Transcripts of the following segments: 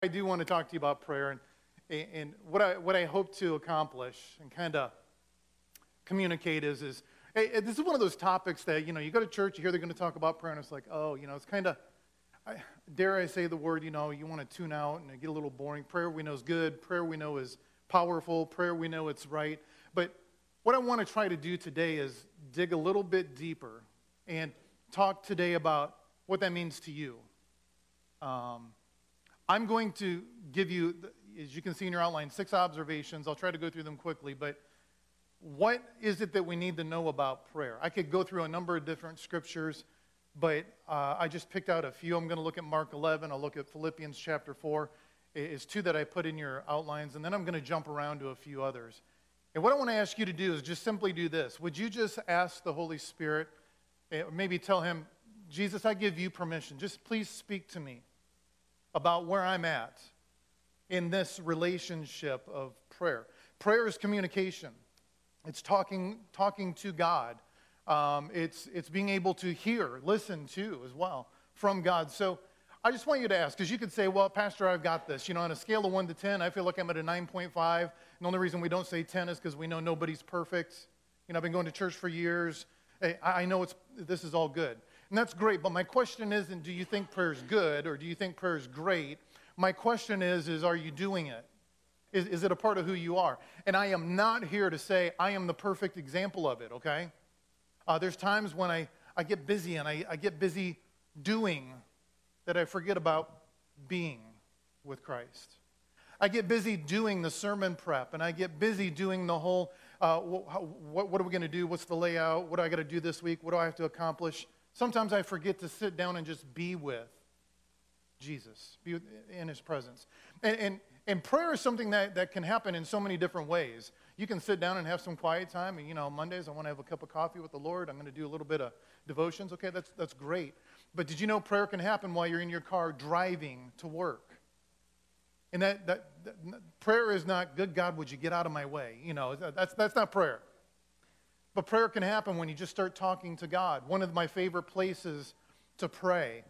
I do want to talk to you about prayer and what I hope to accomplish and kind of communicate is hey, this is one of those topics that, you go to church, you hear they're going to talk about prayer, and it's like, oh, it's kind of, dare I say the word, you want to tune out and get a little boring. Prayer we know is good. Prayer we know is powerful. Prayer we know it's right. But what I want to try to do today is dig a little bit deeper and talk today about what that means to you. I'm going to give you, as you can see in your outline, 6 observations. I'll try to go through them quickly, but what is it that we need to know about prayer? I could go through a number of different scriptures, but I just picked out a few. I'm going to look at Mark 11. I'll look at Philippians chapter 4. It's 2 that I put in your outlines, and then I'm going to jump around to a few others. And what I want to ask you to do is just simply do this. Would you just ask the Holy Spirit, or maybe tell him, Jesus, I give you permission. Just please speak to me about where I'm at in this relationship of prayer. Prayer is communication. It's talking to God. It's being able to hear, listen to as well from God. So I just want you to ask, because you could say, well, Pastor, I've got this. On a scale of 1 to 10, I feel like I'm at a 9.5. And the only reason we don't say 10 is because we know nobody's perfect. I've been going to church for years. I know this is all good. And that's great, but my question isn't, do you think prayer is good or do you think prayer is great? My question is are you doing it? Is it a part of who you are? And I am not here to say I am the perfect example of it, okay? There's times when I get busy and I get busy doing that I forget about being with Christ. I get busy doing the sermon prep, and I get busy doing the whole, what are we going to do? What's the layout? What do I got to do this week? What do I have to accomplish? Sometimes I forget to sit down and just be with Jesus, be in his presence. And prayer is something that can happen in so many different ways. You can sit down and have some quiet time. And, Mondays I want to have a cup of coffee with the Lord. I'm going to do a little bit of devotions. Okay, that's great. But did you know prayer can happen while you're in your car driving to work? And that prayer is not, good God, would you get out of my way? That's not prayer. But prayer can happen when you just start talking to God. One of my favorite places to pray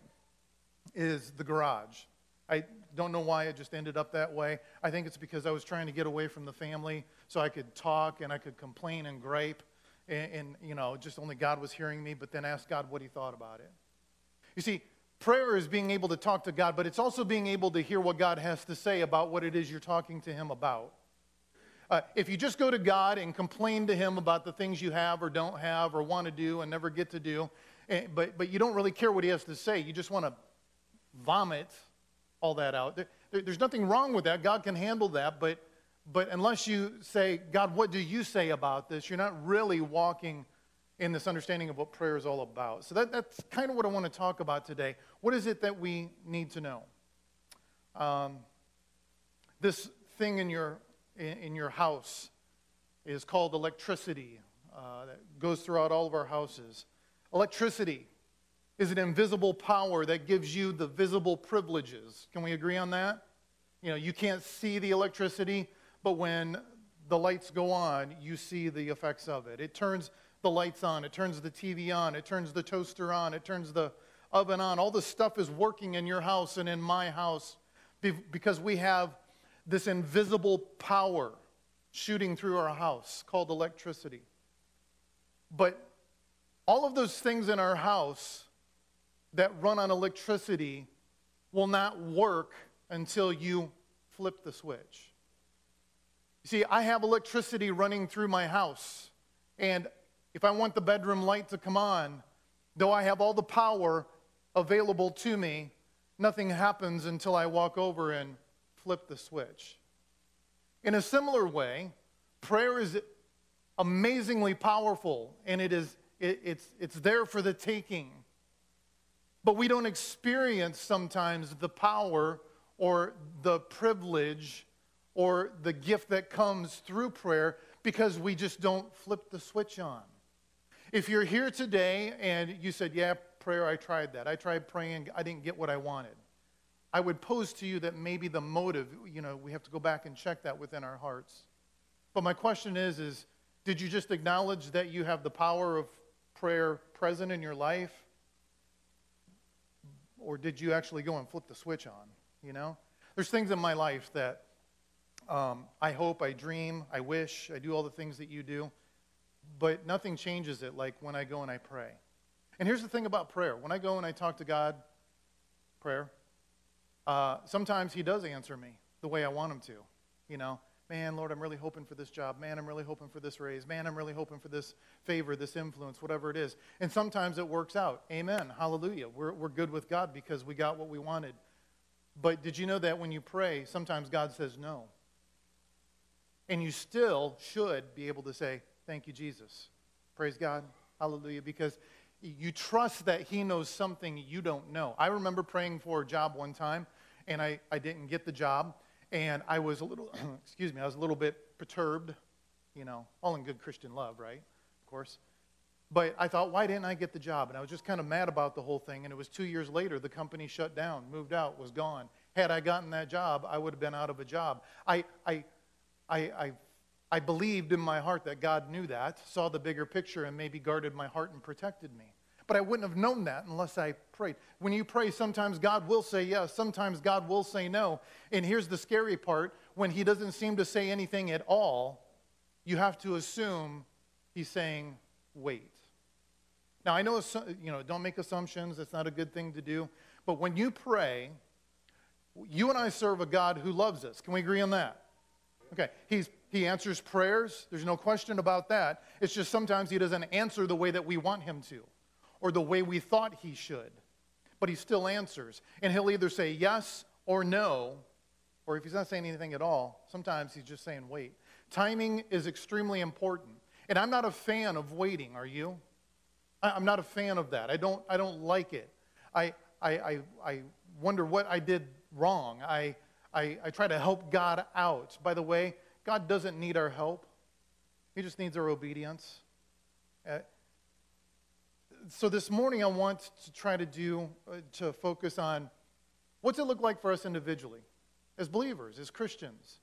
is the garage. I don't know why it just ended up that way. I think it's because I was trying to get away from the family so I could talk and I could complain and gripe. And just only God was hearing me, but then ask God what he thought about it. You see, prayer is being able to talk to God, but it's also being able to hear what God has to say about what it is you're talking to him about. If you just go to God and complain to him about the things you have or don't have or want to do and never get to do, but you don't really care what he has to say, you just want to vomit all that out. There's nothing wrong with that. God can handle that, but unless you say, God, what do you say about this? You're not really walking in this understanding of what prayer is all about. So that's kind of what I want to talk about today. What is it that we need to know? This thing in your house is called electricity. That goes throughout all of our houses. Electricity is an invisible power that gives you the visible privileges. Can we agree on that? You can't see the electricity, but when the lights go on, you see the effects of it. It turns the lights on, it turns the TV on, it turns the toaster on, it turns the oven on. All this stuff is working in your house and in my house because we have this invisible power shooting through our house called electricity. But all of those things in our house that run on electricity will not work until you flip the switch. You see, I have electricity running through my house, and if I want the bedroom light to come on, though I have all the power available to me, nothing happens until I walk over and flip the switch. In a similar way, prayer is amazingly powerful, and it's there for the taking. But we don't experience sometimes the power or the privilege or the gift that comes through prayer because we just don't flip the switch on. If you're here today and you said, yeah, prayer, I tried that. I tried praying, I didn't get what I wanted. I would pose to you that maybe the motive, we have to go back and check that within our hearts. But my question is did you just acknowledge that you have the power of prayer present in your life? Or did you actually go and flip the switch on, There's things in my life that I hope, I dream, I wish, I do all the things that you do, but nothing changes it like when I go and I pray. And here's the thing about prayer. When I go and I talk to God, prayer, sometimes he does answer me the way I want him to. You know, man, Lord, I'm really hoping for this job. Man, I'm really hoping for this raise. Man, I'm really hoping for this favor, this influence, whatever it is. And sometimes it works out. Amen. Hallelujah. We're good with God because we got what we wanted. But did you know that when you pray, sometimes God says no? And you still should be able to say, thank you, Jesus. Praise God. Hallelujah. Because you trust that he knows something you don't know. I remember praying for a job one time, and I didn't get the job. And I was a little, I was a little bit perturbed, you know, all in good Christian love, right? Of course. But I thought, why didn't I get the job? And I was just kind of mad about the whole thing. And it was 2 years later, the company shut down, moved out, was gone. Had I gotten that job, I would have been out of a job. I believed in my heart that God knew that, saw the bigger picture, and maybe guarded my heart and protected me. But I wouldn't have known that unless I prayed. When you pray, sometimes God will say yes, sometimes God will say no. And here's the scary part. When he doesn't seem to say anything at all, you have to assume he's saying, wait. Now, I know, don't make assumptions. That's not a good thing to do. But when you pray, you and I serve a God who loves us. Can we agree on that? Okay, he answers prayers. There's no question about that. It's just sometimes he doesn't answer the way that we want him to, or the way we thought he should. But he still answers. And he'll either say yes or no, or if he's not saying anything at all, sometimes he's just saying wait. Timing is extremely important. And I'm not a fan of waiting, are you? I'm not a fan of that. I don't like it. I wonder what I did wrong. I try to help God out. By the way, God doesn't need our help. He just needs our obedience. So this morning I want to try to focus on what's it look like for us individually, as believers, as Christians.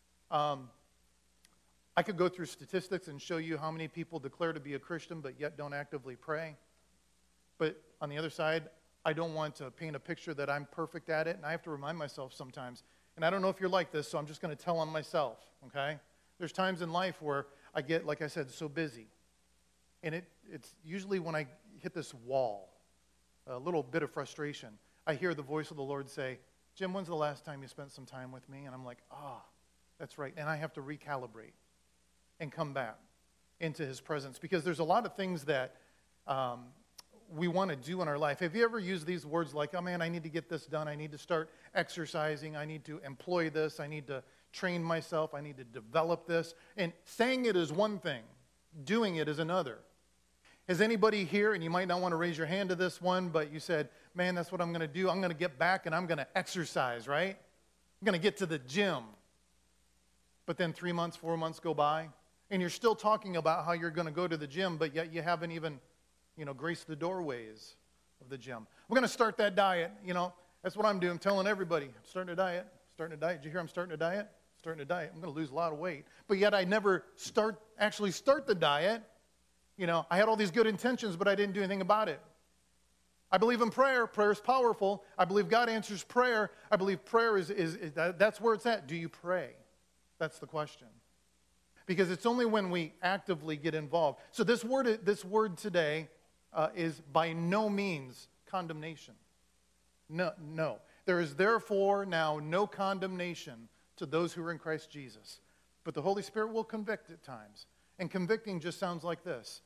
I could go through statistics and show you how many people declare to be a Christian but yet don't actively pray. But on the other side, I don't want to paint a picture that I'm perfect at it, and I have to remind myself sometimes. And I don't know if you're like this, so I'm just going to tell on myself, okay? There's times in life where I get, like I said, so busy. And it's usually when I hit this wall, a little bit of frustration, I hear the voice of the Lord say, Jim, when's the last time you spent some time with me? And I'm like, that's right. And I have to recalibrate and come back into his presence. Because there's a lot of things that we want to do in our life. Have you ever used these words like, oh man, I need to get this done. I need to start exercising. I need to employ this. I need to train myself. I need to develop this. And saying it is one thing. Doing it is another. Has anybody here, and you might not want to raise your hand to this one, but you said, man, that's what I'm going to do. I'm going to get back and I'm going to exercise, right? I'm going to get to the gym. But then 3 months, 4 months go by, and you're still talking about how you're going to go to the gym, but yet you haven't even, graced the doorways of the gym. We're going to start that diet. That's what I'm doing. I'm telling everybody, I'm starting a diet. Did you hear I'm starting a diet? Starting a diet. I'm going to lose a lot of weight. But yet I never actually start the diet. I had all these good intentions, but I didn't do anything about it. I believe in prayer. Prayer is powerful. I believe God answers prayer. I believe prayer is that's where it's at. Do you pray? That's the question. Because it's only when we actively get involved. So this word today is by no means condemnation. No. There is therefore now no condemnation to those who are in Christ Jesus. But the Holy Spirit will convict at times. And convicting just sounds like this.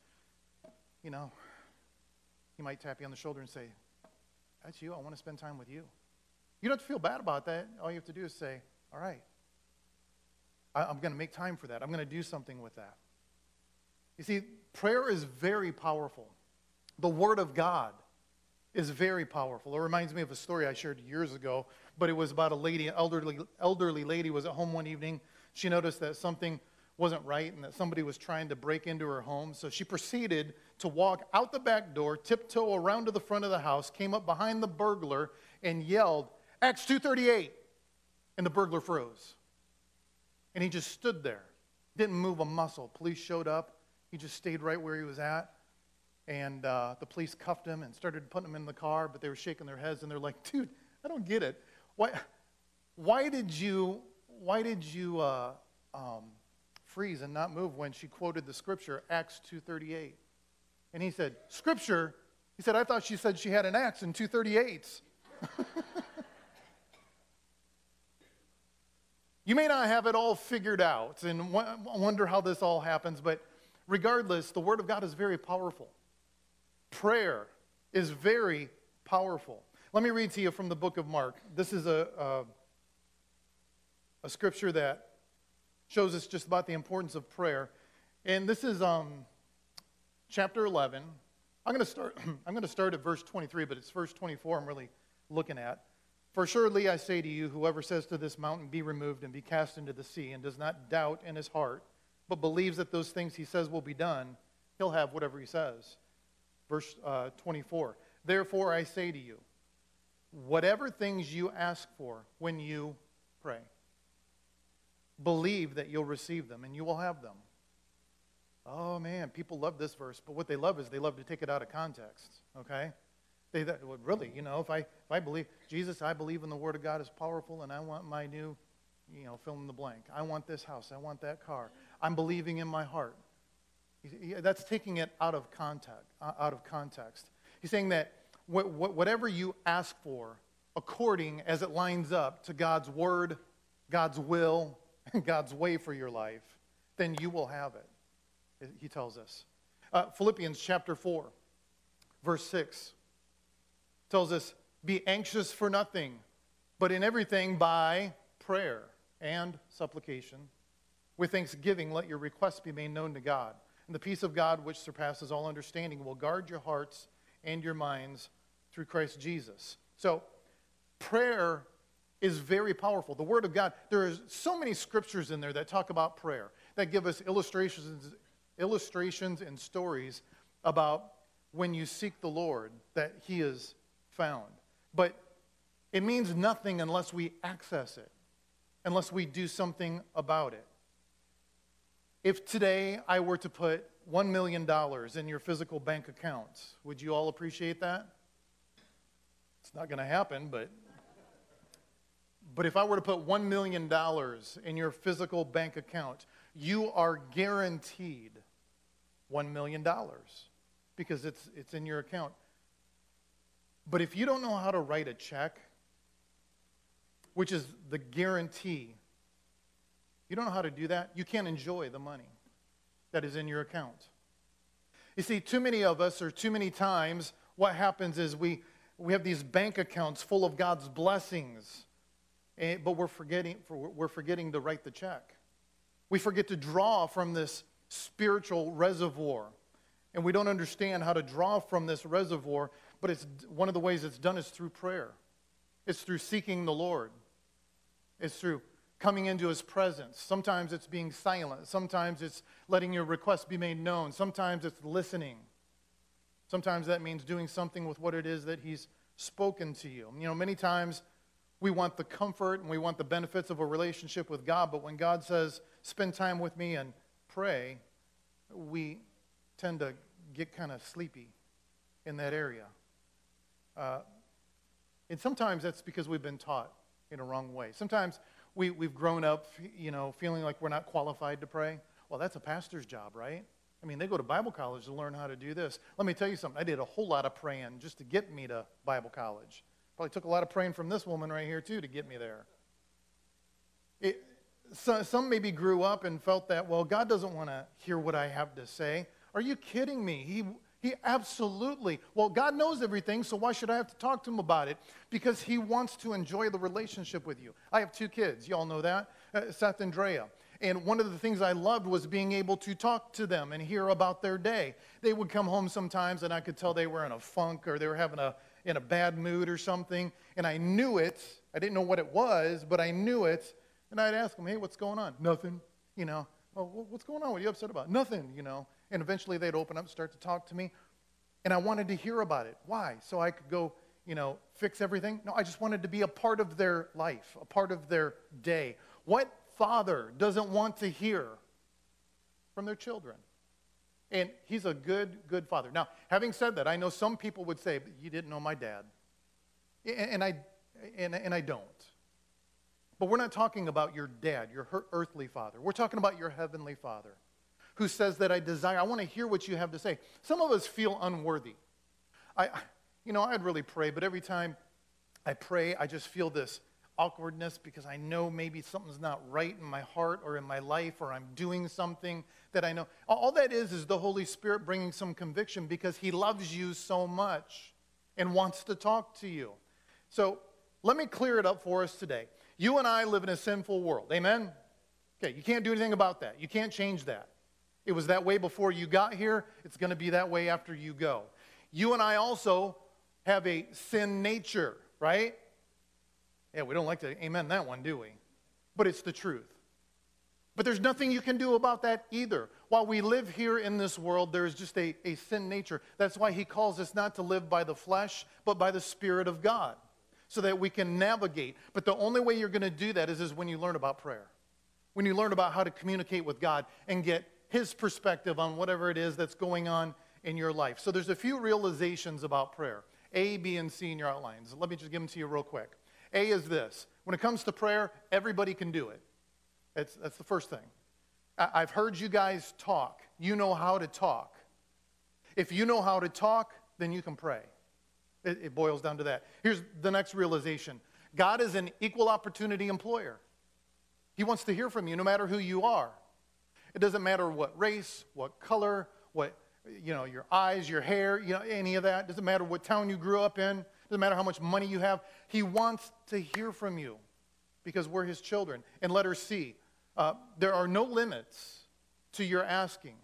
He might tap you on the shoulder and say, that's you. I want to spend time with you. You don't have to feel bad about that. All you have to do is say, all right, I'm going to make time for that. I'm going to do something with that. You see, prayer is very powerful. The Word of God is very powerful. It reminds me of a story I shared years ago, but it was about a lady, an elderly lady was at home one evening. She noticed that something wasn't right and that somebody was trying to break into her home. So she proceeded to walk out the back door, tiptoe around to the front of the house, came up behind the burglar and yelled, Acts 2:38. And the burglar froze. And he just stood there, didn't move a muscle. Police showed up. He just stayed right where he was at. And the police cuffed him and started putting him in the car, but they were shaking their heads and they're like, dude, I don't get it. why did you freeze and not move when she quoted the scripture, Acts 2:38? And he said, Scripture? He said, I thought she said she had an axe and 238s. You may not have it all figured out and wonder how this all happens, but regardless, the Word of God is very powerful. Prayer is very powerful. Let me read to you from the book of Mark. This is a scripture that shows us just about the importance of prayer. And this is chapter 11. I'm going to start at verse 23, but it's verse 24 I'm really looking at. For assuredly I say to you, whoever says to this mountain, be removed and be cast into the sea, and does not doubt in his heart, but believes that those things he says will be done, he'll have whatever he says. Verse 24. Therefore I say to you, whatever things you ask for when you pray, believe that you'll receive them and you will have them. Oh man, people love this verse, but what they love is they love to take it out of context, okay? Well, really, if I believe, Jesus, I believe in the Word of God is powerful, and I want my new, fill in the blank. I want this house. I want that car. I'm believing in my heart. That's taking it out of context. He's saying that whatever you ask for, according as it lines up to God's Word, God's will, and God's way for your life, then you will have it, he tells us. Philippians chapter 4, verse 6. Tells us, be anxious for nothing, but in everything by prayer and supplication. With thanksgiving, let your requests be made known to God. And the peace of God, which surpasses all understanding, will guard your hearts and your minds through Christ Jesus. So, prayer is very powerful. The Word of God, there are so many scriptures in there that talk about prayer, that give us illustrations and stories about when you seek the Lord, that He is found. But it means nothing unless we access it, unless we do something about it. If today I were to put $1 million in your physical bank accounts, would you all appreciate that? It's not going to happen, but if I were to put $1 million in your physical bank account, you are guaranteed $1 million because it's in your account. But if you don't know how to write a check, which is the guarantee, you don't know how to do that, you can't enjoy the money that is in your account. You see, too many of us, or too many times, what happens is we have these bank accounts full of God's blessings, but we're forgetting to write the check. We forget to draw from this spiritual reservoir, and we don't understand how to draw from this reservoir. But it's one of the ways it's done is through prayer. It's through seeking the Lord. It's through coming into His presence. Sometimes it's being silent. Sometimes it's letting your requests be made known. Sometimes it's listening. Sometimes that means doing something with what it is that He's spoken to you. Many times we want the comfort and we want the benefits of a relationship with God, but when God says, spend time with me and pray, we tend to get kind of sleepy in that area. And sometimes that's because we've been taught in a wrong way. Sometimes we've grown up, feeling like we're not qualified to pray. Well, that's a pastor's job, right? I mean, they go to Bible college to learn how to do this. Let me tell you something. I did a whole lot of praying just to get me to Bible college. Probably took a lot of praying from this woman right here, too, to get me there. Some maybe grew up and felt that, well, God doesn't want to hear what I have to say. Are you kidding me? He absolutely, well, God knows everything, so why should I have to talk to Him about it? Because He wants to enjoy the relationship with you. I have 2 kids. You all know that, Seth and Drea. And one of the things I loved was being able to talk to them and hear about their day. They would come home sometimes, and I could tell they were in a funk or they were in a bad mood or something. And I knew it. I didn't know what it was, but I knew it. And I'd ask them, hey, what's going on? Nothing. Well, what's going on? What are you upset about? Nothing, And eventually they'd open up and start to talk to me. And I wanted to hear about it. Why? So I could go, fix everything? No, I just wanted to be a part of their life, a part of their day. What father doesn't want to hear from their children? And He's a good father. Now, having said that, I know some people would say, but you didn't know my dad. And I don't. But we're not talking about your dad, your earthly father. We're talking about your heavenly Father who says that I want to hear what you have to say. Some of us feel unworthy. I'd really pray, but every time I pray, I just feel this awkwardness because I know maybe something's not right in my heart or in my life, or I'm doing something that I know. All that is the Holy Spirit bringing some conviction because he loves you so much and wants to talk to you. So let me clear it up for us today. You and I live in a sinful world. Amen? Okay, you can't do anything about that. You can't change that. It was that way before you got here. It's going to be that way after you go. You and I also have a sin nature, right? Yeah, we don't like to amen that one, do we? But it's the truth. But there's nothing you can do about that either. While we live here in this world, there is just a sin nature. That's why he calls us not to live by the flesh, but by the Spirit of God, so that we can navigate. But the only way you're going to do that is when you learn about prayer, when you learn about how to communicate with God and get his perspective on whatever it is that's going on in your life. So there's a few realizations about prayer, A, B, and C in your outlines. Let me just give them to you real quick. A is this: when it comes to prayer, everybody can do it. That's the first thing. I've heard you guys talk. You know how to talk. If you know how to talk, then you can pray. It boils down to that. Here's the next realization. God is an equal opportunity employer. He wants to hear from you no matter who you are. It doesn't matter what race, what color, what, your eyes, your hair, any of that. It doesn't matter what town you grew up in. It doesn't matter how much money you have. He wants to hear from you because we're his children. And letter C, there are no limits to your asking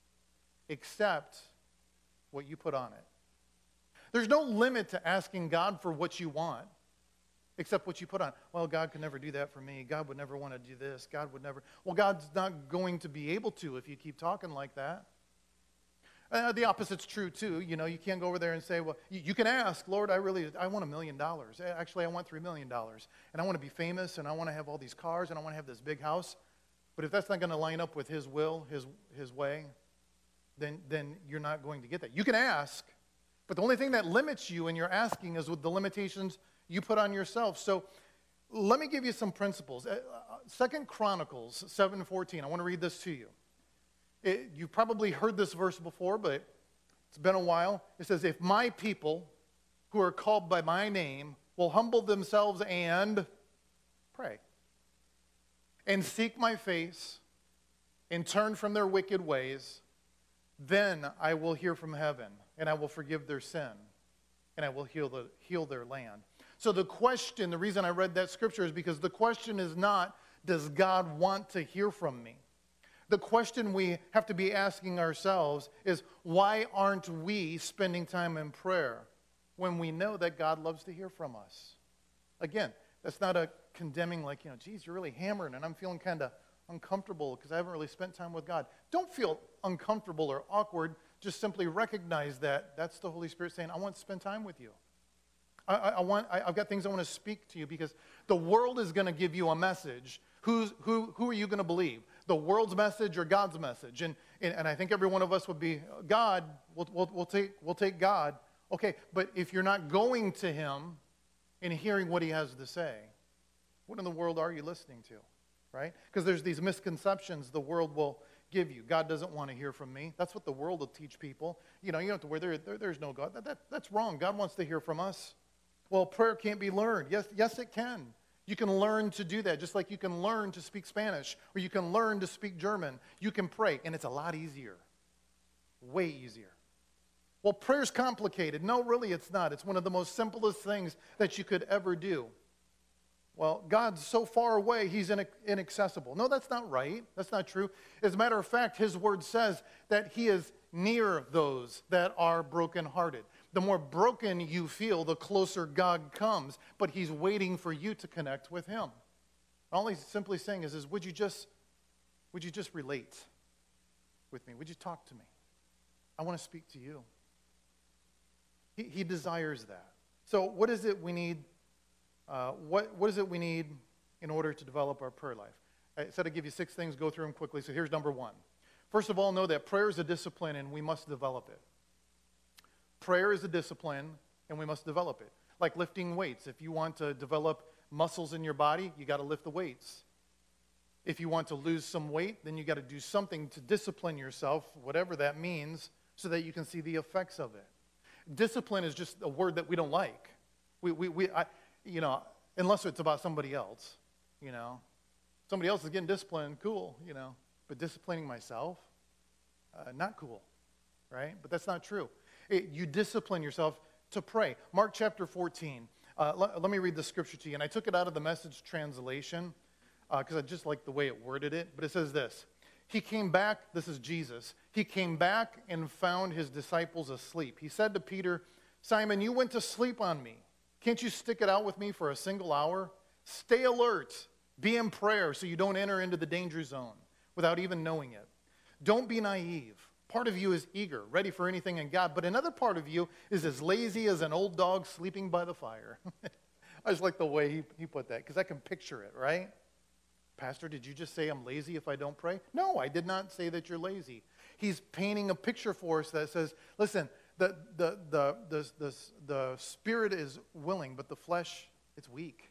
except what you put on it. There's no limit to asking God for what you want except what you put on. Well, God could never do that for me. God would never want to do this. God would never. Well, God's not going to be able to if you keep talking like that. The opposite's true, too. You can't go over there and say, well, you can ask, Lord, I want $1 million. Actually, I want $3 million. And I want to be famous, and I want to have all these cars, and I want to have this big house. But if that's not going to line up with his will, his way, then you're not going to get that. You can ask, but the only thing that limits you in your asking is with the limitations you put on yourself. So let me give you some principles. 2 Chronicles 7:14. I want to read this to you. You've probably heard this verse before, but it's been a while. It says, if my people who are called by my name will humble themselves and pray and seek my face and turn from their wicked ways, then I will hear from heaven and I will forgive their sin and I will heal their land. So the reason I read that scripture is because the question is not, does God want to hear from me? The question we have to be asking ourselves is, why aren't we spending time in prayer when we know that God loves to hear from us? Again, that's not a condemning like, geez, you're really hammering and I'm feeling kind of uncomfortable because I haven't really spent time with God. Don't feel uncomfortable or awkward. Just simply recognize that that's the Holy Spirit saying, I want to spend time with you. I've got things I want to speak to you because the world is going to give you a message. Who are you going to believe? The world's message or God's message? And I think every one of us would be, God, we'll take God. Okay, but if you're not going to him and hearing what he has to say, what in the world are you listening to? Right? Because there's these misconceptions the world will give you. God doesn't want to hear from me. That's what the world will teach people. You don't have to worry, there's no God. That's wrong. God wants to hear from us. Well, prayer can't be learned. Yes, it can. You can learn to do that, just like you can learn to speak Spanish, or you can learn to speak German. You can pray, and it's a lot easier. Way easier. Well, prayer's complicated. No, really, it's not. It's one of the most simplest things that you could ever do. Well, God's so far away, he's inaccessible. No, that's not right. That's not true. As a matter of fact, his word says that he is near those that are brokenhearted. The more broken you feel, the closer God comes, but he's waiting for you to connect with him. All he's simply saying is would you just relate with me? Would you talk to me? I want to speak to you. He desires that. So what is it we need? What is it we need in order to develop our prayer life? I said I'd give you 6 things, go through them quickly. So here's number 1. First of all, know that prayer is a discipline and we must develop it. Prayer is a discipline and we must develop it. Like lifting weights. If you want to develop muscles in your body, you got to lift the weights. If you want to lose some weight, then you got to do something to discipline yourself, whatever that means, so that you can see the effects of it. Discipline is just a word that we don't like. Unless it's about somebody else, Somebody else is getting disciplined, cool, But disciplining myself, not cool, right? But that's not true. You discipline yourself to pray. Mark chapter 14. Let me read the scripture to you. And I took it out of the Message translation because I just like the way it worded it. But it says this. He came back, this is Jesus. He came back and found his disciples asleep. He said to Peter, Simon, you went to sleep on me. Can't you stick it out with me for a single hour? Stay alert. Be in prayer so you don't enter into the danger zone without even knowing it. Don't be naive. Part of you is eager, ready for anything in God, but another part of you is as lazy as an old dog sleeping by the fire. I just like the way he put that, because I can picture it, right? Pastor, did you just say I'm lazy if I don't pray? No, I did not say that you're lazy. He's painting a picture for us that says, listen, the spirit is willing, but the flesh, it's weak.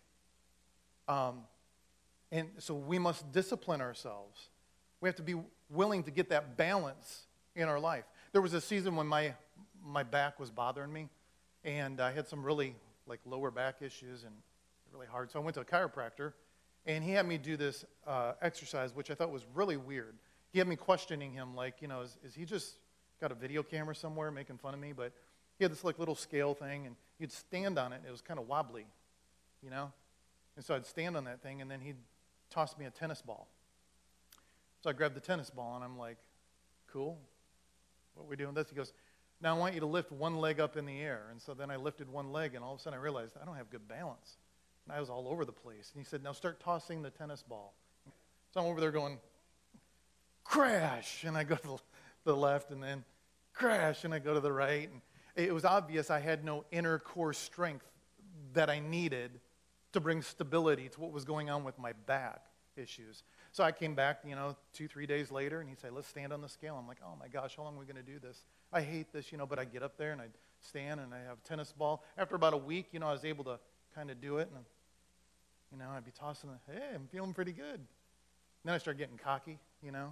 And so we must discipline ourselves. We have to be willing to get that balance in our life. There was a season when my back was bothering me, and I had some really lower back issues and really hard. So I went to a chiropractor, and he had me do this exercise, which I thought was really weird. He had me questioning him, is he just got a video camera somewhere making fun of me? But he had this little scale thing, and you'd stand on it, and it was kind of wobbly, And so I'd stand on that thing, and then he'd toss me a tennis ball. So I grabbed the tennis ball, and I'm like, cool. What are we doing this? He goes, now I want you to lift one leg up in the air. And so then I lifted one leg, and all of a sudden I realized I don't have good balance. And I was all over the place. And he said, now start tossing the tennis ball. So I'm over there going, crash, and I go to the left, and then crash, and I go to the right. And it was obvious I had no inner core strength that I needed to bring stability to what was going on with my back issues. So I came back, 2-3 days later, and he'd say, let's stand on the scale. I'm like, oh my gosh, how long are we going to do this? I hate this, but I get up there and I'd stand and I have a tennis ball. After about a week, I was able to kind of do it. And, I'd be tossing it. Hey, I'm feeling pretty good. And then I started getting cocky, doing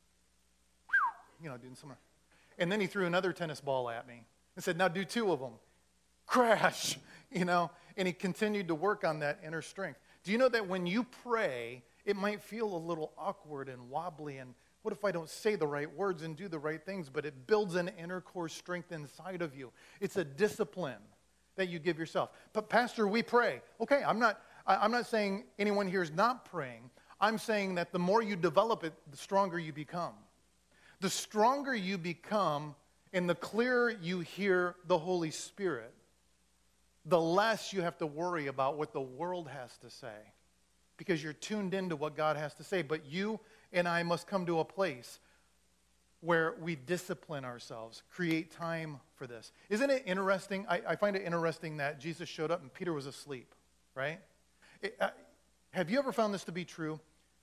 some. And then he threw another tennis ball at me and said, now do 2 of them. Crash, and he continued to work on that inner strength. Do you know that when you pray, it might feel a little awkward and wobbly, and what if I don't say the right words and do the right things, but it builds an inner core strength inside of you. It's a discipline that you give yourself. But Pastor, we pray. Okay, I'm not saying anyone here is not praying. I'm saying that the more you develop it, the stronger you become. The stronger you become and the clearer you hear the Holy Spirit, the less you have to worry about what the world has to say, because you're tuned into what God has to say. But you and I must come to a place where we discipline ourselves, create time for this. Isn't it interesting? I find it interesting that Jesus showed up and Peter was asleep, right? Have you ever found this to be true?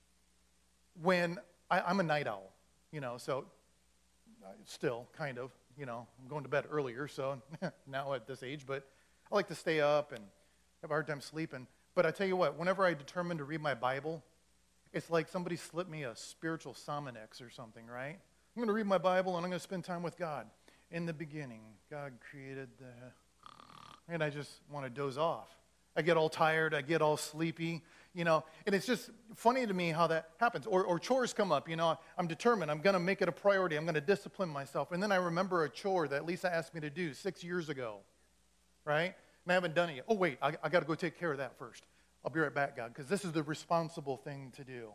When I'm a night owl, so still kind of, I'm going to bed earlier, so now at this age, but I like to stay up and have a hard time sleeping. But I tell you what, whenever I determine to read my Bible, it's like somebody slipped me a spiritual Sominex or something, right? I'm going to read my Bible and I'm going to spend time with God. In the beginning, God created and I just want to doze off. I get all tired, I get all sleepy, and it's just funny to me how that happens. Or chores come up, I'm determined, I'm going to make it a priority, I'm going to discipline myself. And then I remember a chore that Lisa asked me to do 6 years ago, right? And I haven't done it yet. Oh, wait, I got to go take care of that first. I'll be right back, God, because this is the responsible thing to do.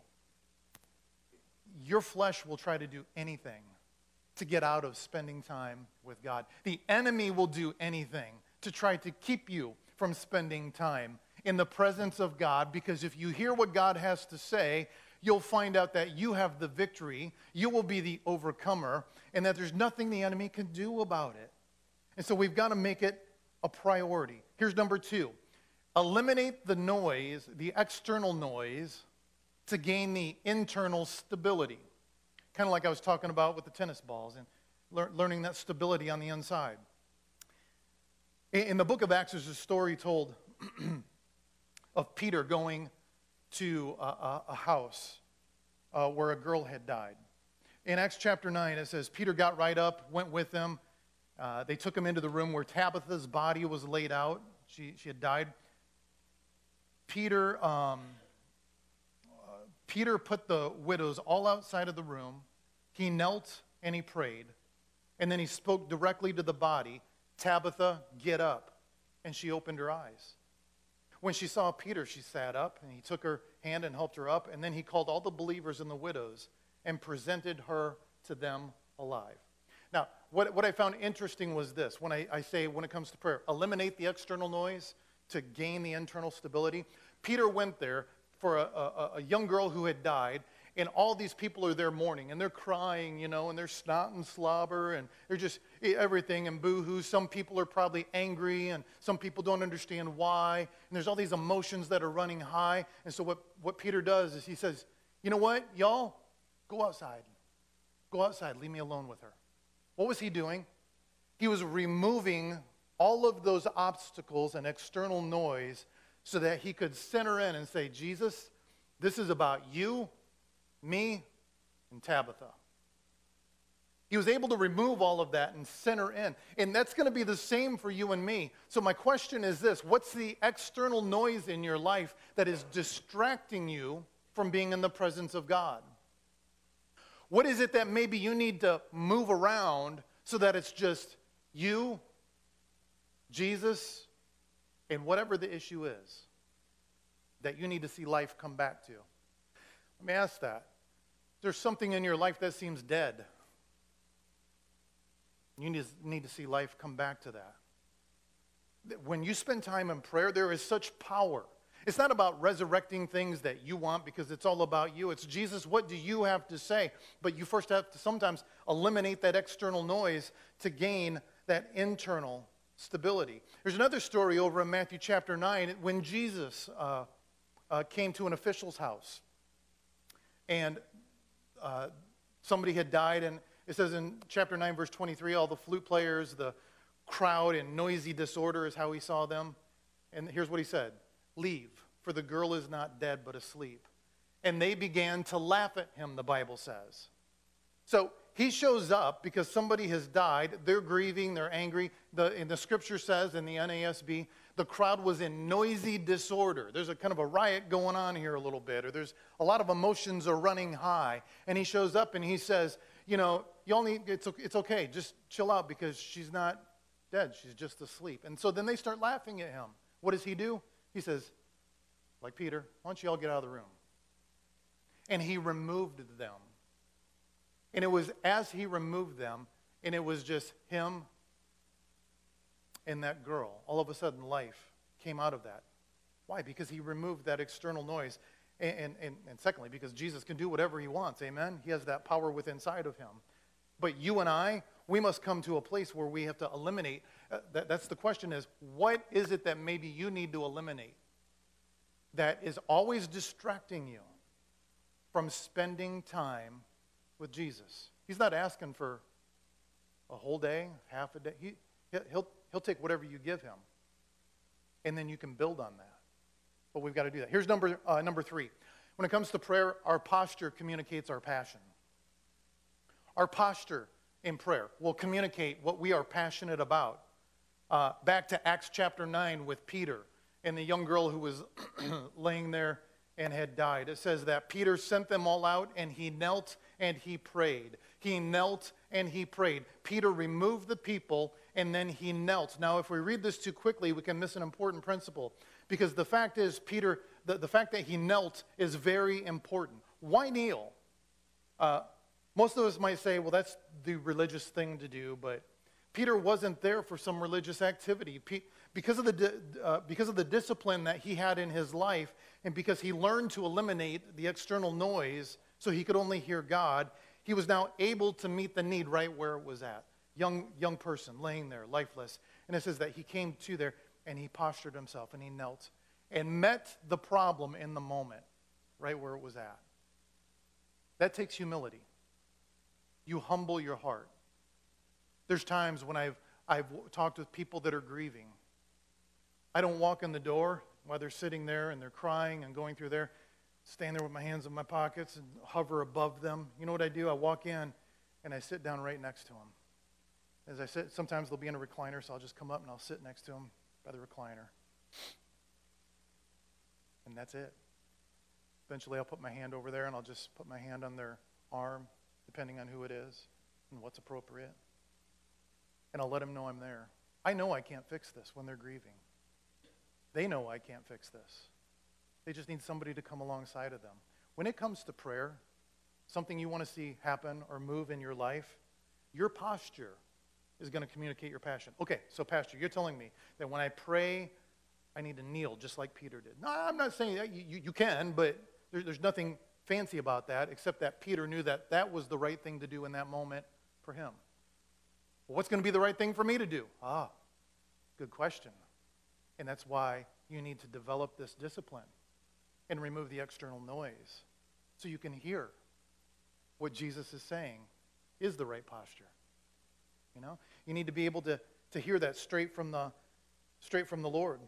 Your flesh will try to do anything to get out of spending time with God. The enemy will do anything to try to keep you from spending time in the presence of God, because if you hear what God has to say, you'll find out that you have the victory, you will be the overcomer, and that there's nothing the enemy can do about it. And so we've got to make it a priority. Here's number 2. Eliminate the noise, the external noise, to gain the internal stability. Kind of like I was talking about with the tennis balls and learning that stability on the inside. In the book of Acts, there's a story told of Peter going to a house where a girl had died. In Acts chapter 9, it says, Peter got right up, went with them. They took him into the room where Tabitha's body was laid out. She had died. Peter put the widows all outside of the room. He knelt and he prayed. And then he spoke directly to the body, Tabitha, get up. And she opened her eyes. When she saw Peter, she sat up, and he took her hand and helped her up. And then he called all the believers and the widows and presented her to them alive. Now, what I found interesting was this. When I say, when it comes to prayer, eliminate the external noise to gain the internal stability. Peter went there for a young girl who had died, and all these people are there mourning, and they're crying, and they're snot and slobber, and they're just everything, and boo-hoo. Some people are probably angry, and some people don't understand why, and there's all these emotions that are running high. And so what Peter does is he says, you know what, y'all, go outside. Go outside, leave me alone with her. What was he doing? He was removing all of those obstacles and external noise so that he could center in and say, Jesus, this is about you, me, and Tabitha. He was able to remove all of that and center in. And that's going to be the same for you and me. So my question is this: what's the external noise in your life that is distracting you from being in the presence of God? What is it that maybe you need to move around so that it's just you, Jesus, and whatever the issue is that you need to see life come back to? Let me ask that. There's something in your life that seems dead. You need to see life come back to that. When you spend time in prayer, there is such power. It's not about resurrecting things that you want because it's all about you. It's, Jesus, what do you have to say? But you first have to sometimes eliminate that external noise to gain that internal stability. There's another story over in Matthew chapter 9 when Jesus came to an official's house. And somebody had died, and it says in chapter 9, verse 23, all the flute players, the crowd in noisy disorder is how he saw them. And here's what he said: leave, for the girl is not dead but asleep. And they began to laugh at him, the Bible says. So he shows up because somebody has died. They're grieving, they're angry. And the scripture says in the NASB, the crowd was in noisy disorder. There's a kind of a riot going on here a little bit, or there's a lot of emotions are running high. And he shows up and he says, y'all need, it's okay, just chill out because she's not dead, she's just asleep. And so then they start laughing at him. What does he do? He says, like Peter, why don't you all get out of the room? And he removed them. And it was as he removed them, and it was just him and that girl, all of a sudden life came out of that. Why? Because he removed that external noise. And secondly, because Jesus can do whatever he wants, amen? He has that power within inside of him. But you and I, we must come to a place where we have to eliminate. That's the question is, what is it that maybe you need to eliminate that is always distracting you from spending time with Jesus? He's not asking for a whole day, half a day. He'll take whatever you give him, and then you can build on that. But we've got to do that. Here's number 3. When it comes to prayer, our posture communicates our passion. Our posture in prayer will communicate what we are passionate about. Back to Acts chapter 9 with Peter and the young girl who was laying there and had died. It says that Peter sent them all out, and he knelt and he prayed. He knelt and he prayed. Peter removed the people, and then he knelt. Now, if we read this too quickly, we can miss an important principle. Because the fact is, Peter, the fact that he knelt is very important. Why kneel? Most of us might say, well, that's the religious thing to do, but Peter wasn't there for some religious activity. Because of the discipline that he had in his life, and because he learned to eliminate the external noise so he could only hear God, he was now able to meet the need right where it was at. Young person laying there, lifeless. And it says that he came to there, and he postured himself, and he knelt, and met the problem in the moment, right where it was at. That takes humility. You humble your heart. There's times when I've talked with people that are grieving. I don't walk in the door while they're sitting there and they're crying and going through there, stand there with my hands in my pockets and hover above them. You know what I do? I walk in and I sit down right next to them. As I sit, sometimes they'll be in a recliner, so I'll just come up and I'll sit next to them by the recliner. And that's it. Eventually I'll put my hand over there and I'll just put my hand on their arm, depending on who it is and what's appropriate. And I'll let them know I'm there. I know I can't fix this when they're grieving. They know I can't fix this. They just need somebody to come alongside of them. When it comes to prayer, something you want to see happen or move in your life, your posture is going to communicate your passion. Okay, so Pastor, you're telling me that when I pray, I need to kneel just like Peter did. No, I'm not saying that. You can, but there's nothing fancy about that except that Peter knew that that was the right thing to do in that moment for him. Well, what's going to be the right thing for me to do? Good question. And that's why you need to develop this discipline and remove the external noise so you can hear what Jesus is saying is the right posture. You know, you need to be able to hear that straight from the Lord.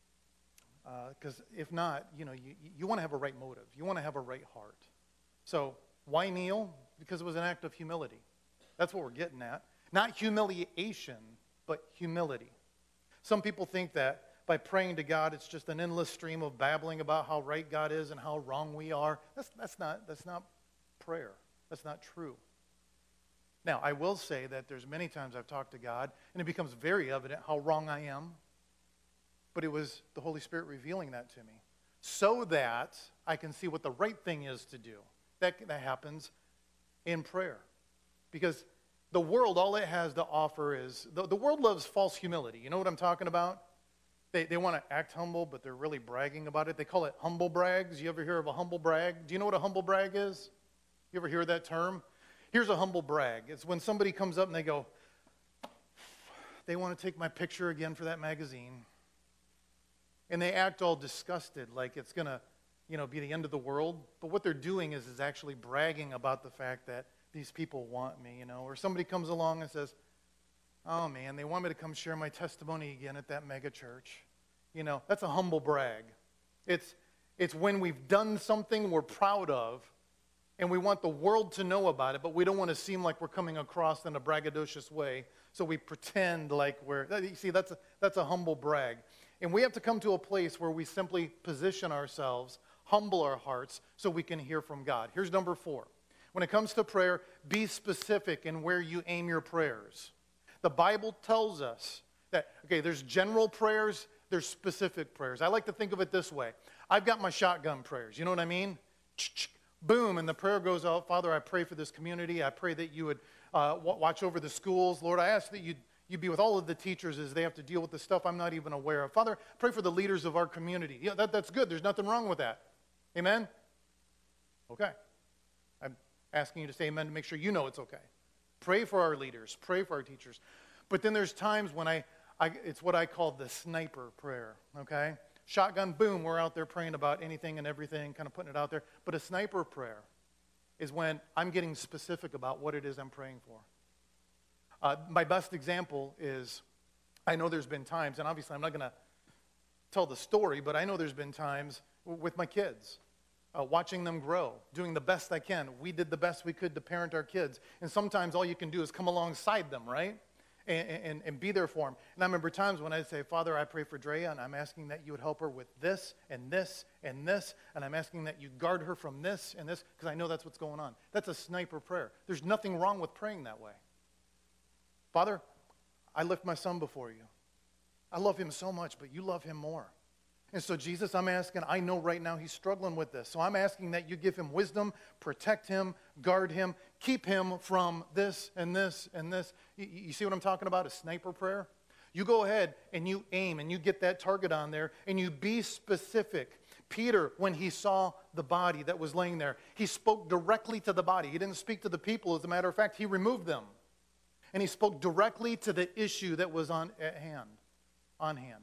Because if not, you want to have a right motive. You want to have a right heart. So why kneel? Because it was an act of humility. That's what we're getting at. Not humiliation, but humility. Some people think that by praying to God, it's just an endless stream of babbling about how right God is and how wrong we are. That's not prayer. That's not true. Now, I will say that there's many times I've talked to God, and it becomes very evident how wrong I am. But it was the Holy Spirit revealing that to me so that I can see what the right thing is to do. That happens in prayer. Because the world, all it has to offer is, the world loves false humility. You know what I'm talking about? They want to act humble, but they're really bragging about it. They call it humble brags. You ever hear of a humble brag? Do you know what a humble brag is? You ever hear that term? Here's a humble brag. It's when somebody comes up and they go, they want to take my picture again for that magazine. And they act all disgusted, like it's going to, be the end of the world. But what they're doing is actually bragging about the fact that these people want me, Or somebody comes along and says, oh, man, they want me to come share my testimony again at that mega church. That's a humble brag. It's when we've done something we're proud of, and we want the world to know about it, but we don't want to seem like we're coming across in a braggadocious way, so we pretend like you see, that's a humble brag. And we have to come to a place where we simply position ourselves, humble our hearts, so we can hear from God. Here's number 4. When it comes to prayer, be specific in where you aim your prayers. The Bible tells us that, there's general prayers, there's specific prayers. I like to think of it this way. I've got my shotgun prayers. You know what I mean? Boom, and the prayer goes out. Father, I pray for this community. I pray that you would watch over the schools. Lord, I ask that you'd be with all of the teachers as they have to deal with the stuff I'm not even aware of. Father, pray for the leaders of our community. That's good. There's nothing wrong with that. Amen? Okay. I'm asking you to say amen to make sure you know it's okay. Pray for our leaders. Pray for our teachers. But then there's times when it's what I call the sniper prayer, okay? Shotgun, boom, we're out there praying about anything and everything, kind of putting it out there. But a sniper prayer is when I'm getting specific about what it is I'm praying for. My best example is, I know there's been times, and obviously I'm not going to tell the story, but I know there's been times with my kids, watching them grow, doing the best I can. We did the best we could to parent our kids. And sometimes all you can do is come alongside them, right? And be there for them. And I remember times when I'd say, Father, I pray for Drea, and I'm asking that you would help her with this and this and this, and I'm asking that you guard her from this and this, because I know that's what's going on. That's a sniper prayer. There's nothing wrong with praying that way. Father, I lift my son before you. I love him so much, but you love him more. And so, Jesus, I'm asking, I know right now he's struggling with this. So I'm asking that you give him wisdom, protect him, guard him, keep him from this and this and this. You see what I'm talking about? A sniper prayer? You go ahead and you aim and you get that target on there and you be specific. Peter, when he saw the body that was laying there, he spoke directly to the body. He didn't speak to the people. As a matter of fact, he removed them. And he spoke directly to the issue that was on hand.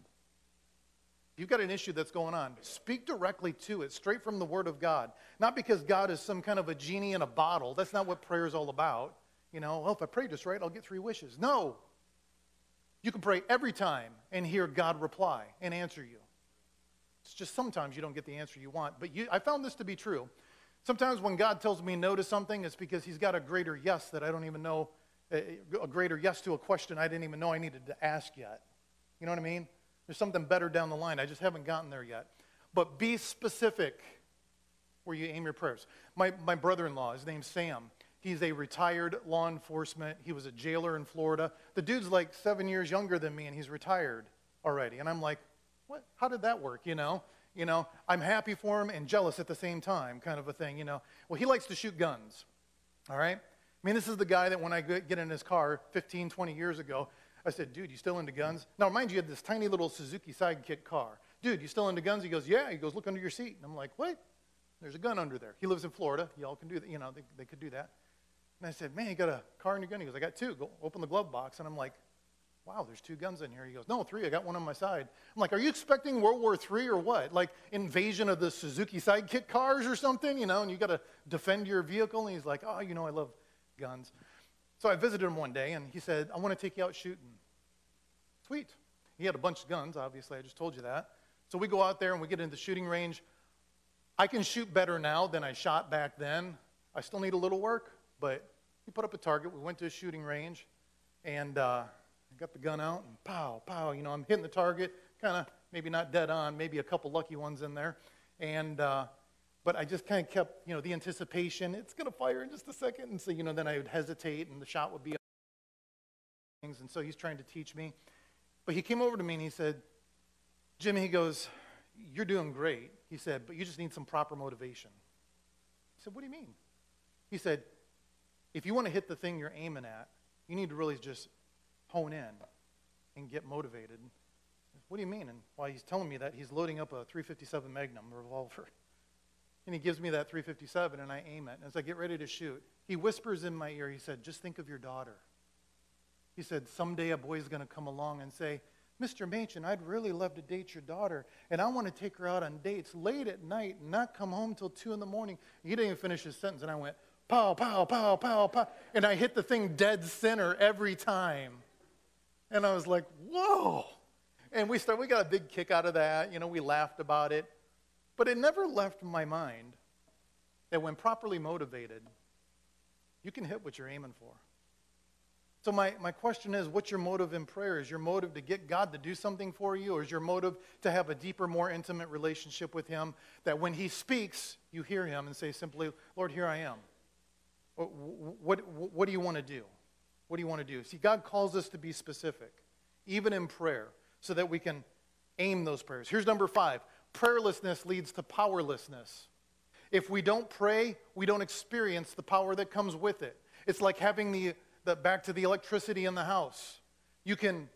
You've got an issue that's going on. Speak directly to it, straight from the Word of God. Not because God is some kind of a genie in a bottle. That's not what prayer is all about. Well, if I pray just right, I'll get 3 wishes. No. You can pray every time and hear God reply and answer you. It's just sometimes you don't get the answer you want. But I found this to be true. Sometimes when God tells me no to something, it's because he's got a greater yes that I don't even know, a greater yes to a question I didn't even know I needed to ask yet. You know what I mean? There's something better down the line. I just haven't gotten there yet. But be specific where you aim your prayers. My brother-in-law, his name's Sam. He's a retired law enforcement. He was a jailer in Florida. The dude's like 7 years younger than me, and he's retired already. And I'm like, what? How did that work, you know? I'm happy for him and jealous at the same time, kind of a thing, Well, he likes to shoot guns, all right? I mean, this is the guy that when I get in his car 15, 20 years ago, I said, dude, you still into guns? Now, mind you, he had this tiny little Suzuki Sidekick car. Dude, you still into guns? He goes, yeah. He goes, look under your seat. And I'm like, what? There's a gun under there. He lives in Florida. Y'all can do that. They could do that. And I said, man, you got a car and your gun? He goes, I got two. Go open the glove box. And I'm like, wow, there's two guns in here. He goes, no, three. I got one on my side. I'm like, are you expecting World War III or what? Like invasion of the Suzuki Sidekick cars or something, and you got to defend your vehicle? And he's like, oh, I love guns. So I visited him one day, and he said, I want to take you out shooting. Sweet. He had a bunch of guns, obviously. I just told you that. So we go out there, and we get into the shooting range. I can shoot better now than I shot back then. I still need a little work, but he put up a target. We went to a shooting range, and I got the gun out, and pow, pow. I'm hitting the target, kind of maybe not dead on, maybe a couple lucky ones in there. And but I just kind of kept, the anticipation. It's going to fire in just a second. And so, then I would hesitate, and the shot would be things. And so he's trying to teach me. But he came over to me, and he said, Jimmy, he goes, you're doing great. He said, but you just need some proper motivation. I said, what do you mean? He said, if you want to hit the thing you're aiming at, you need to really just hone in and get motivated. What do you mean? And while he's telling me that, he's loading up a .357 Magnum revolver. And he gives me that .357, and I aim it. And as I get ready to shoot, he whispers in my ear, he said, just think of your daughter. He said, someday a boy's going to come along and say, Mr. Machen, I'd really love to date your daughter, and I want to take her out on dates late at night and not come home till 2 in the morning. He didn't even finish his sentence, and I went, pow, pow, pow, pow, pow, and I hit the thing dead center every time. And I was like, whoa. And we got a big kick out of that. We laughed about it. But it never left my mind that when properly motivated, you can hit what you're aiming for. So my question is, what's your motive in prayer? Is your motive to get God to do something for you, or is your motive to have a deeper, more intimate relationship with him, that when he speaks, you hear him and say simply, Lord, here I am. What do you want to do? What do you want to do? See, God calls us to be specific, even in prayer, so that we can aim those prayers. Here's number 5. Prayerlessness leads to powerlessness. If we don't pray, we don't experience the power that comes with it. It's like having back to the electricity in the house. You can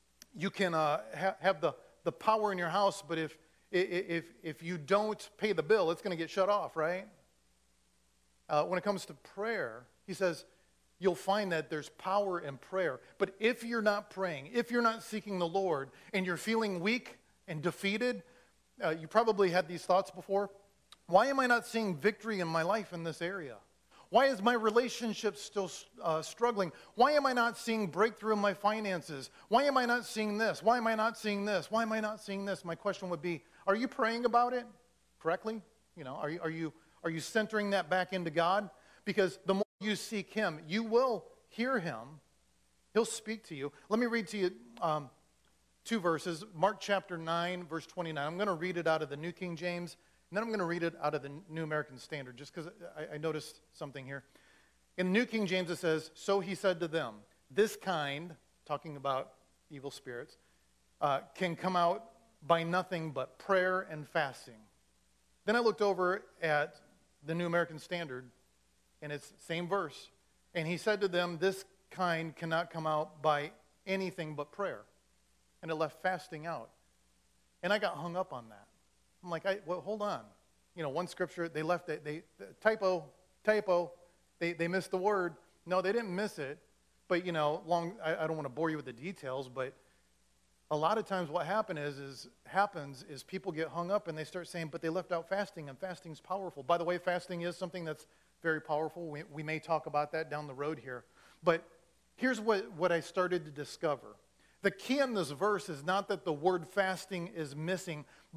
have the power in your house, but if you don't pay the bill, it's going to get shut off, right? When it comes to prayer, he says, you'll find that there's power in prayer. But if you're not praying, if you're not seeking the Lord, and you're feeling weak and defeated, you probably had these thoughts before. Why am I not seeing victory in my life in this area? Why is my relationship still struggling? Why am I not seeing breakthrough in my finances? Why am I not seeing this? Why am I not seeing this? Why am I not seeing this? My question would be, are you praying about it correctly? Are you centering that back into God? Because the more you seek him, you will hear him. He'll speak to you. Let me read to you 2 verses. Mark chapter 9, verse 29. I'm going to read it out of the New King James. And then I'm going to read it out of the New American Standard, just because I noticed something here. In the New King James, it says, so he said to them, this kind, talking about evil spirits, can come out by nothing but prayer and fasting. Then I looked over at the New American Standard, and it's the same verse. And he said to them, this kind cannot come out by anything but prayer. And it left fasting out. And I got hung up on that. I'm like, well, hold on. One scripture, they left it, typo, they missed the word. No, they didn't miss it. But, I don't want to bore you with the details, but a lot of times what happens is people get hung up and they start saying, but they left out fasting, and fasting's powerful. By the way, fasting is something that's very powerful. We may talk about that down the road here. But here's what I started to discover. The key in this verse is not that the word fasting is missing, but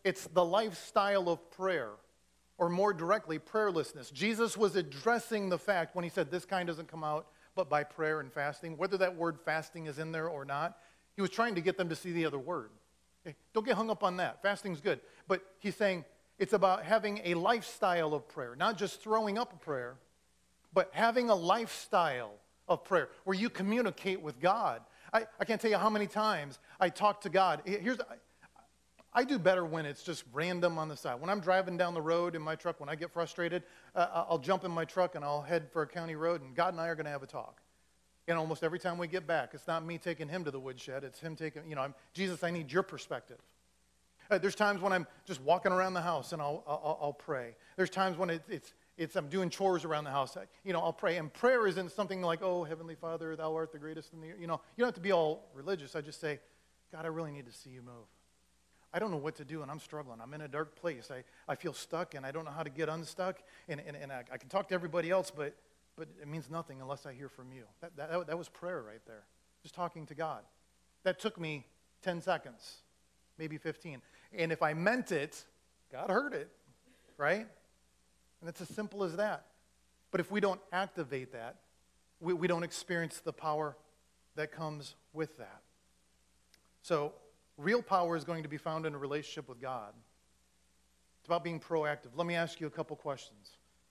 It's the lifestyle of prayer, or more directly, prayerlessness. Jesus was addressing the fact when he said this kind doesn't come out but by prayer and fasting, whether that word fasting is in there or not. He was trying to get them to see the other word. Okay? Don't get hung up on that. Fasting's good. But he's saying it's about having a lifestyle of prayer, not just throwing up a prayer, but having a lifestyle of prayer where you communicate with God. I can't tell you how many times I talk to God. I do better when it's just random on the side. When I'm driving down the road in my truck, when I get frustrated, I'll jump in my truck and I'll head for a county road, and God and I are going to have a talk. And almost every time we get back, it's not me taking him to the woodshed. It's him taking, Jesus, I need your perspective. There's times when I'm just walking around the house and I'll pray. There's times when I'm doing chores around the house. I'll pray. And prayer isn't something like, oh, Heavenly Father, thou art the greatest in the earth. You don't have to be all religious. I just say, God, I really need to see you move. I don't know what to do, and I'm struggling. I'm in a dark place. I feel stuck, and I don't know how to get unstuck. And I can talk to everybody else, but it means nothing unless I hear from you. That was prayer right there, just talking to God. That took me 10 seconds, maybe 15. And if I meant it, God heard it, right? And it's as simple as that. But if we don't activate that, we don't experience the power that comes with that. So real power is going to be found in a relationship with God. It's about being proactive. Let me ask you a couple questions.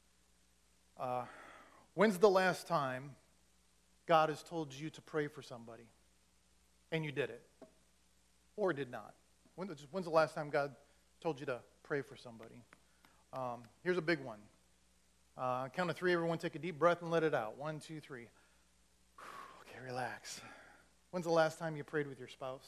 When's the last time God has told you to pray for somebody and you did it or did not? When's the last time God told you to pray for somebody? Here's a big one. Count of three, everyone take a deep breath and let it out. 1, 2, 3. Okay, relax. When's the last time you prayed with your spouse?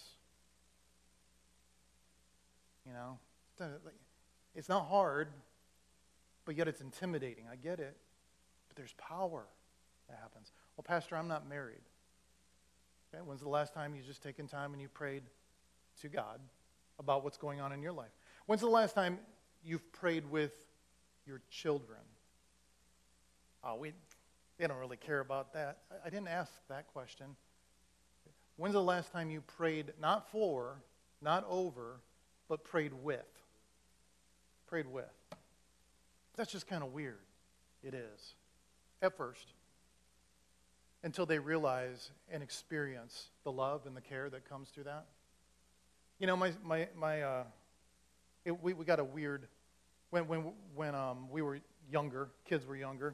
It's not hard, but yet it's intimidating. I get it. But there's power that happens. Well, Pastor, I'm not married. Okay, when's the last time you just taken time and you prayed to God about what's going on in your life? When's the last time you've prayed with your children? They don't really care about that. I didn't ask that question. When's the last time you prayed not for, not over, but prayed with? Prayed with. That's just kind of weird. It is. At first. Until they realize and experience the love and the care that comes through that. We got a weird, when we were younger, kids were younger,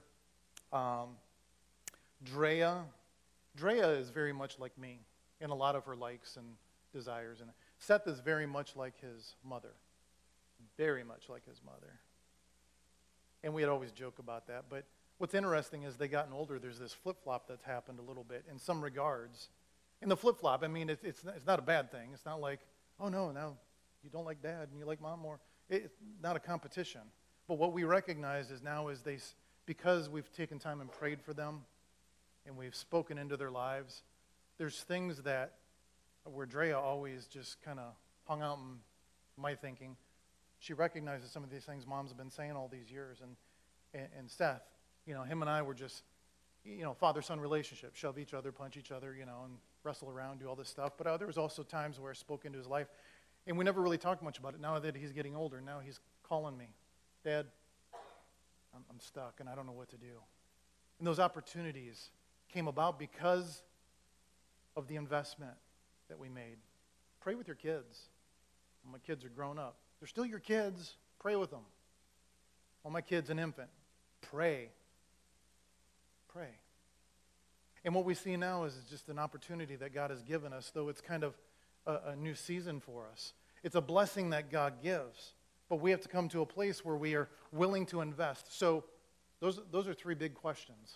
Drea is very much like me in a lot of her likes and desires. And Seth is very much like his mother. Very much like his mother. And we'd always joke about that. But what's interesting is they gotten older, there's this flip-flop that's happened a little bit in some regards. And the flip-flop, it's not a bad thing. It's not like, oh no, now you don't like dad and you like mom more. It's not a competition. But what we recognize is now is because we've taken time and prayed for them and we've spoken into their lives, there's things that where Drea always just kind of hung out in my thinking. She recognizes some of these things Mom's been saying all these years. And Seth, him and I were just, father-son relationship, shove each other, punch each other, and wrestle around, do all this stuff. But there was also times where I spoke into his life, and we never really talked much about it. Now that he's getting older, now he's calling me, Dad, I'm stuck, and I don't know what to do. And those opportunities came about because of the investment that we made. Pray with your kids. When my kids are grown up, they're still your kids. Pray with them. When my kid's an infant, pray. Pray. And what we see now is just an opportunity that God has given us, though it's kind of a new season for us. It's a blessing that God gives, but we have to come to a place where we are willing to invest. So those are three big questions.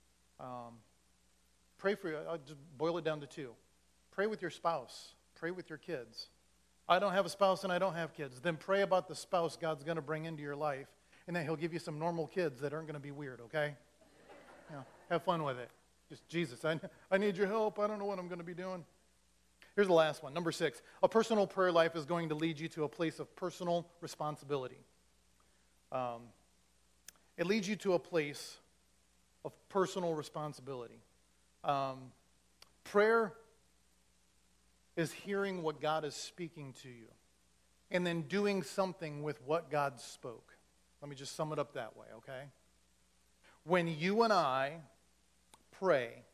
Pray for, I'll just boil it down to two. Pray with your spouse. Pray with your kids. I don't have a spouse and I don't have kids. Then pray about the spouse God's going to bring into your life, and then he'll give you some normal kids that aren't going to be weird, okay? Have fun with it. Just, Jesus, I need your help. I don't know what I'm going to be doing. Here's the last one, number 6. A personal prayer life is going to lead you to a place of personal responsibility. It leads you to a place of personal responsibility. Prayer is hearing what God is speaking to you. and then doing something with what God spoke. Let me just sum it up that way, okay? When you and I pray,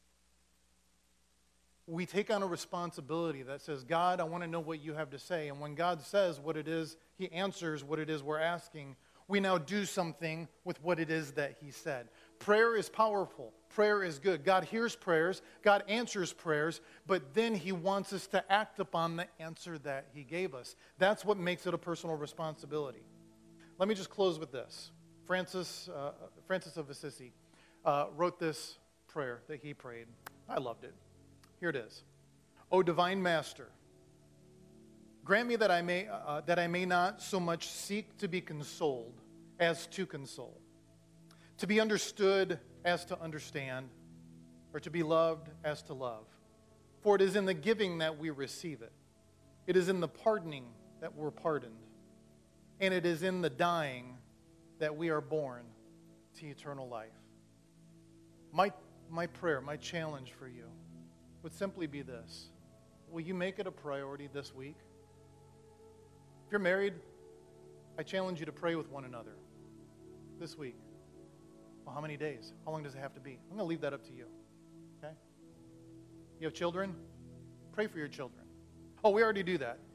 we take on a responsibility that says, God, I want to know what you have to say. And when God says what it is, he answers what it is we're asking. We now do something with what it is that he said. Prayer is powerful. Prayer is good. God hears prayers. God answers prayers. But then he wants us to act upon the answer that he gave us. That's what makes it a personal responsibility. Let me just close with this. Francis of Assisi wrote this prayer that he prayed. I loved it. Here it is. O divine Master, grant me that I may not so much seek to be consoled as to console, to be understood as to understand, or to be loved as to love. For it is in the giving that we receive it. It is in the pardoning that we're pardoned. And it is in the dying that we are born to eternal life. My prayer, my challenge for you would simply be this. Will you make it a priority this week? If you're married, I challenge you to pray with one another this week. Well, how many days? How long does it have to be? I'm going to leave that up to you. Okay? You have children? Pray for your children. Oh, we already do that.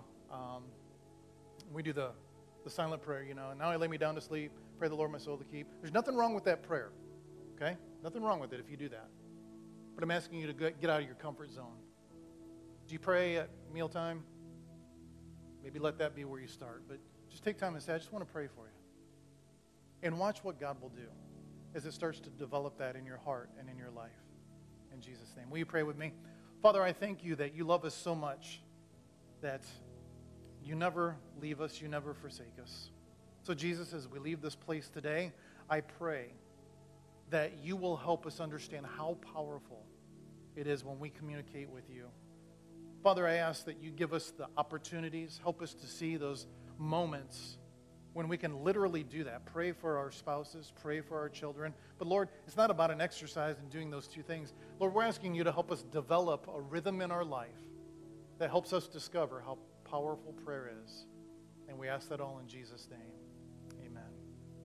We do the silent prayer, and now I lay me down to sleep, pray the Lord my soul to keep. There's nothing wrong with that prayer. Okay? Nothing wrong with it if you do that. But I'm asking you to get out of your comfort zone. Do you pray at mealtime? Maybe let that be where you start. But just take time and say, I just want to pray for you. And watch what God will do as it starts to develop that in your heart and in your life. In Jesus' name. Will you pray with me? Father, I thank you that you love us so much that you never leave us, you never forsake us. So Jesus, as we leave this place today, I pray that you will help us understand how powerful it is when we communicate with you. Father, I ask that you give us the opportunities, help us to see those moments when we can literally do that. Pray for our spouses, pray for our children. But Lord, it's not about an exercise in doing those two things. Lord, we're asking you to help us develop a rhythm in our life that helps us discover how powerful prayer is. And we ask that all in Jesus' name.